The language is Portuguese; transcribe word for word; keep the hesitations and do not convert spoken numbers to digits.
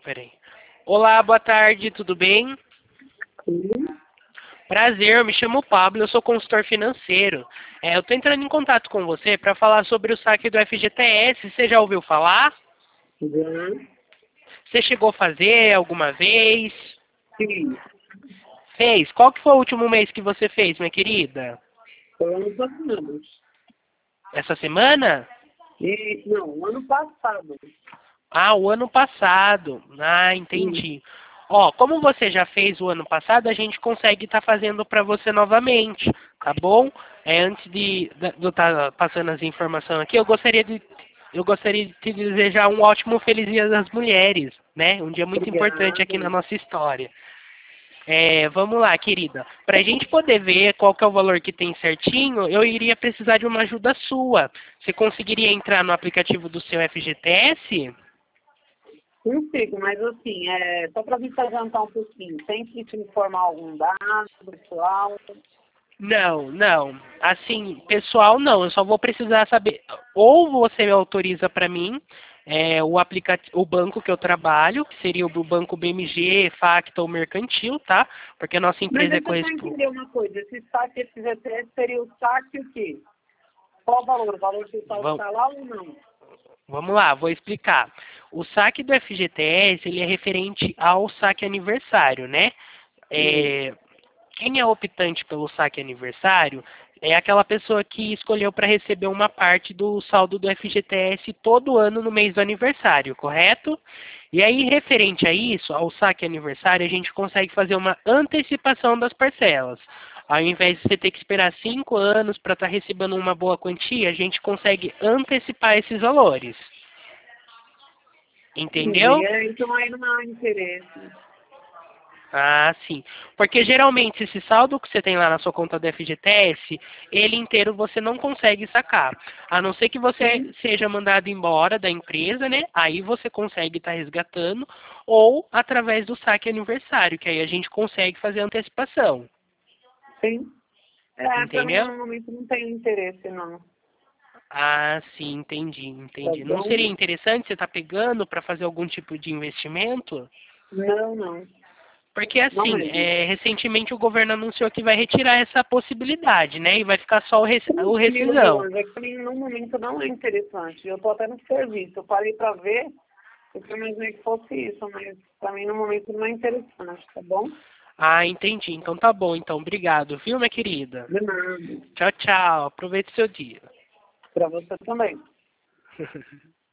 peraí. Olá, boa tarde, tudo bem? Sim, Prazer, eu me chamo Pablo, eu sou consultor financeiro. É, eu estou entrando em contato com você para falar sobre o saque do F G T S. Você já ouviu falar? já, Você chegou a fazer alguma vez? sim. Fez? Qual que foi o último mês que você fez, minha querida? Foi ano passado. Essa semana? E, não, ano passado. Ah, o ano passado. Ah, Sim, entendi. Ó, como você já fez o ano passado, a gente consegue estar fazendo para você novamente, tá bom? É, antes de de eu estar passando as informações aqui, eu gostaria de eu gostaria de te desejar um ótimo Feliz Dia das Mulheres, né? Um dia muito importante aqui na obrigada. nossa história. É, vamos lá, querida. Para a gente poder ver qual que é o valor que tem certinho, eu iria precisar de uma ajuda sua. Você conseguiria entrar no aplicativo do seu F G T S? Consigo, mas assim, é, só para me adiantar um pouquinho, tem que te informar algum dado pessoal. Não, não. Assim, pessoal, não. Eu só vou precisar saber. Ou você me autoriza para mim é, o aplicativo, o banco que eu trabalho, que seria o banco B M G, Facta ou Mercantil, tá? Porque a nossa Mas empresa é deixa eu só correspondente. entender uma coisa, esse saque F G T S seria o saque o quê? Qual o valor? O valor total que está lá ou não? Vamos lá, vou explicar. O saque do F G T S ele é referente ao saque aniversário, né? Sim, É, quem é optante pelo saque aniversário é aquela pessoa que escolheu para receber uma parte do saldo do F G T S todo ano no mês do aniversário, correto? E aí, referente a isso, ao saque aniversário, a gente consegue fazer uma antecipação das parcelas. Ao invés de você ter que esperar cinco anos para estar recebendo uma boa quantia, a gente consegue antecipar esses valores. entendi. Entendeu? É, então aí não há interesse. Ah, sim. Porque geralmente esse saldo que você tem lá na sua conta do F G T S, ele inteiro você não consegue sacar. A não ser que você Sim, seja mandado embora da empresa, né? Aí você consegue estar resgatando, ou através do saque aniversário, que aí a gente consegue fazer antecipação. sim. É, para mim Entendeu? no momento não tem interesse não. Ah, sim, entendi, Tá entendi. Não bom? seria interessante você estar pegando para fazer algum tipo de investimento? Não, não. Porque Não assim, mesmo. é, recentemente o governo anunciou que vai retirar essa possibilidade, né? E vai ficar só o, res, o Tranquilo, rescisão. Milândia, que no momento não é interessante. Eu estou até no serviço. Eu parei para ver, eu imaginei que fosse isso, mas para mim no momento não é interessante, tá bom? Ah, entendi. Então tá bom, então. Obrigado, viu, minha querida? De nada. Tchau, tchau. Aproveite seu dia. Para você também.